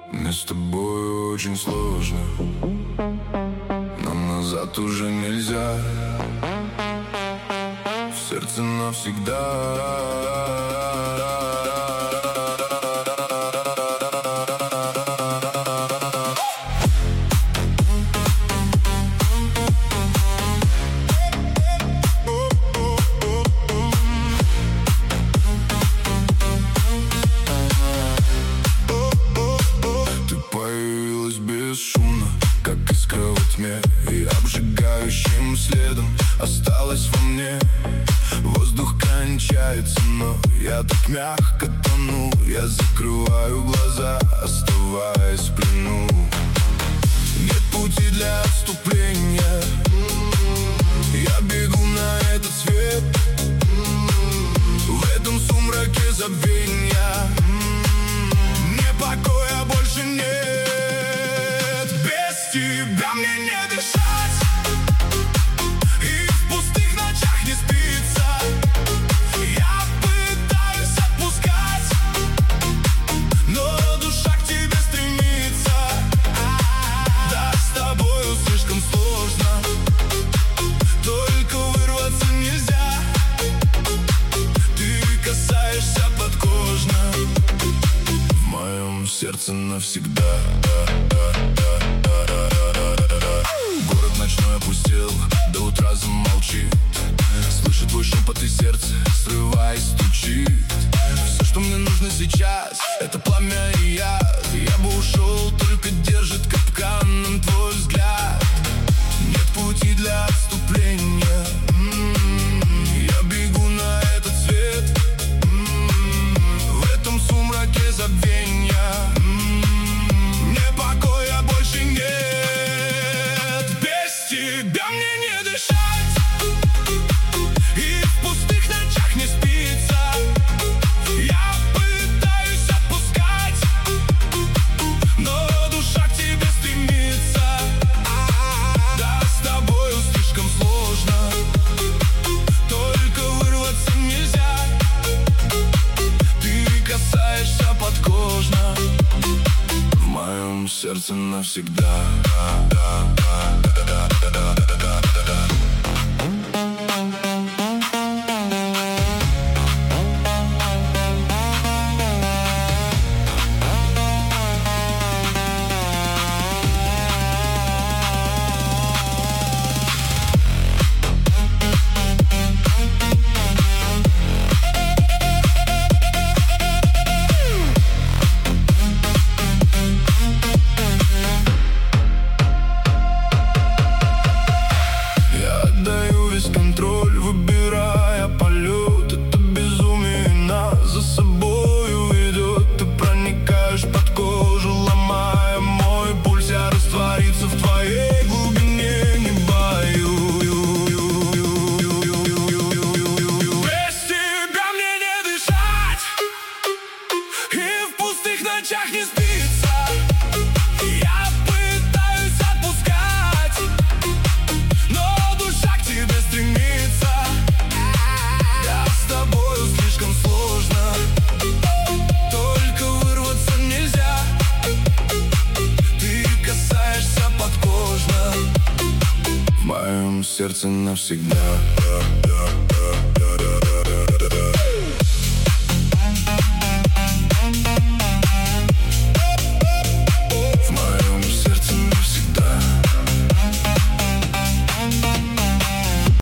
Мне с тобой очень сложно, нам назад уже нельзя. В сердце навсегда. Бесшумно, как искра во тьме, и обжигающим следом осталась во мне. Воздух кончается, но я так мягко тону. Я закрываю глаза, оставаясь в плену. Нет пути для отступления, я бегу на этот свет. В этом сумраке забвения мне покоя больше нет. Тебя мне не дышать, и в пустых ночах не спится. Я пытаюсь отпускать, но душа к тебе стремится. Да, с тобою слишком сложно, только вырваться нельзя. Ты касаешься подкожно, в моем сердце навсегда. Город ночной опустел, до утра замолчит. Слышу твой шепот, и сердце, срываясь, стучит. Все, что мне нужно сейчас, это пламя и яд. Я бы ушел, только держит капканом твой взгляд. Нет пути для отступления, я бегу на этот свет. В этом сумраке забвения мне покоя больше нет. Тебя мне не дышать, и в пустых ночах не спится. Я пытаюсь отпускать, но душа к тебе стремится. Да, с тобою слишком сложно, только вырваться нельзя. Ты касаешься подкожно, в моем сердце навсегда. Контроль, выбирая полет, это безумие нас за собою ведет. Ты проникаешь под кожу, ломая мой пульс. Я раствориться в твоей глубине не боюсь. Без тебя мне не дышать, и в пустых ночах не спится. Я пытаюсь отпускать, но душа к тебе стремится. Да, с тобою слишком сложно, только вырваться нельзя. Ты касаешься подкожно, в моем сердце навсегда.